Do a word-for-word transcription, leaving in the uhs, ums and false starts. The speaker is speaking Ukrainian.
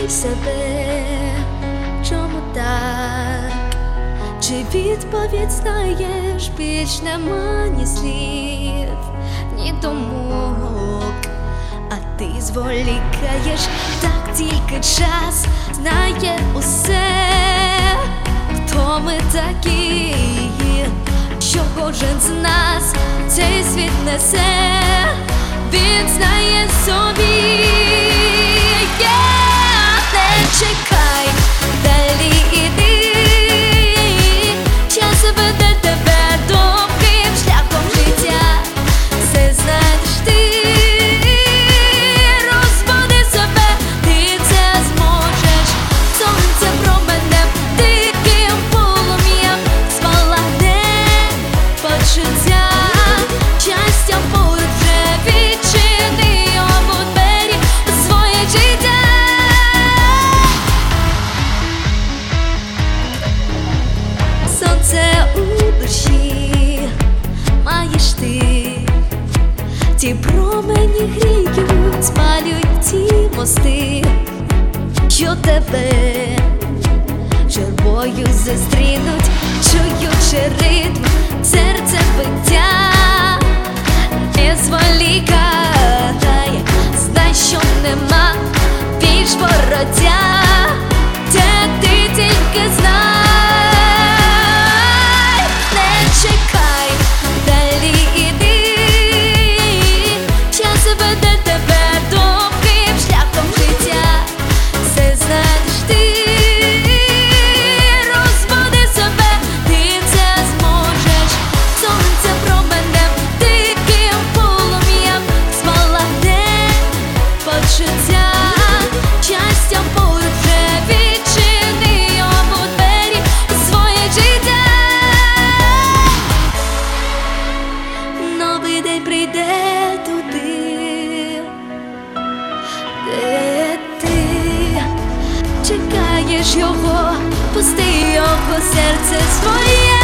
себе, чому так? Чи відповідь знаєш, більш нема ні слів, ні думок, а ти зволікаєш, так тільки час знає усе, хто ми такі, що кожен з нас цей світ несе, він знає собі. Не чекай, далі іди, час веде тебе довгим шляхом життя, все знайдеш ти, розбуди себе, ти це зможеш, сонце променем, диким полум'ям спалахне почуття, щастя поруч вже відчини йому двері у своє життя. Сонце у душі маєш ти, ті промені гріють, спалюють ті мости, що тебе журбою зустрінуть, чуючи ритм серце биття. Не зволікай, знай, що нема більш вороття, де ти тільки знай. Чекай, далі іди, час веде тебе довгим шляхом життя, все знайдеш ти, розбуди себе, ти це зможеш, сонце променем, диким полум'ям спалахне почуття, щастя поруч вже відчини йому двері у своє життя. Новий день прийде туди, де ти чекаєш його, пусти його серце своє.